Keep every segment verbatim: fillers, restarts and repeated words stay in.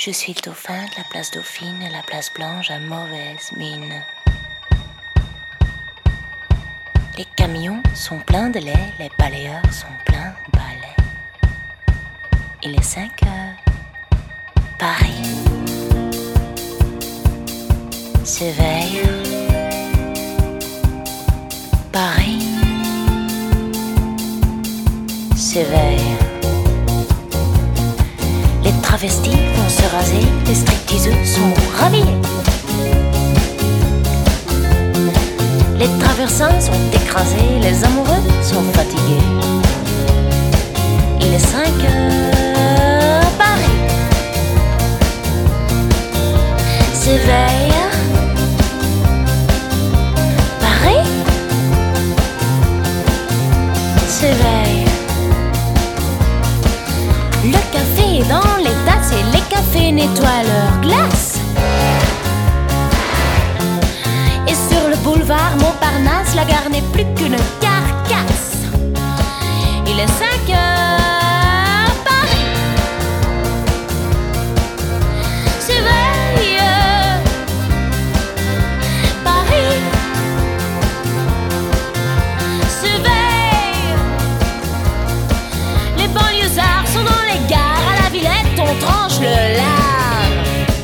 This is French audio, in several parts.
Je suis le dauphin de la place Dauphine et la place Blanche à mauvaise mine. Les camions sont pleins de lait, les balayeurs sont pleins de balais. Il est cinq heures, Paris s'éveille. Paris s'éveille. Les travestis vont se raser, les stripteaseux sont ravis. Les traversins sont écrasés, les amoureux sont fatigués. Il est cinq heures, Paris s'éveille. Paris s'éveille. Le café est dans les tasses et les cafés nettoient leurs glaces. Et sur le boulevard Montparnasse, la gare n'est plus qu'une carcasse. Il est cinq heures, Paris s'éveille. Paris s'éveille. Les banlieusards sont dans les gares, à la Villette on tranche le lard.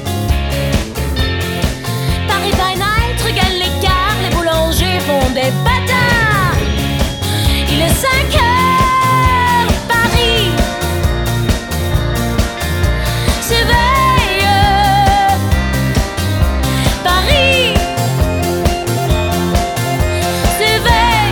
Paris by night régale l'écart, les boulangers font des bâtards. Il est cinq heures, Paris s'éveille. Paris s'éveille.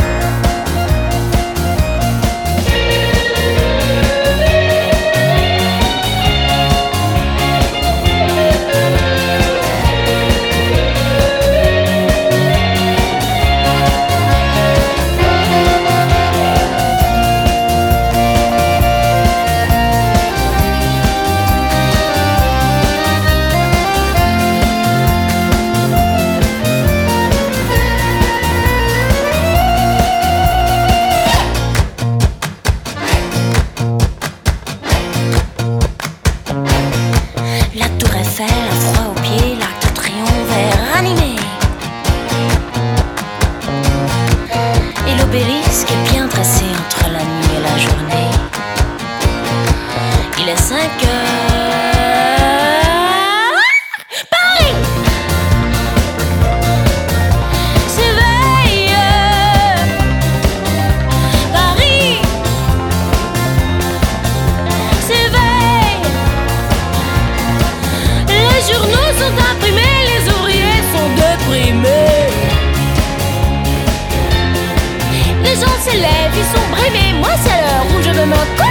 La tour Eiffel a froid aux pieds, l'Arc de Triomphe est ranimé. Et l'obélisque est bien dressé entre la nuit et la journée. Il est cinq heures, Paris s'éveille. Paris s'éveille. Les journaux sont imprimés, les ouvriers sont déprimés. Les gens s'élèvent, ils sont brimés. Moi c'est l'heure où je veux me coucher.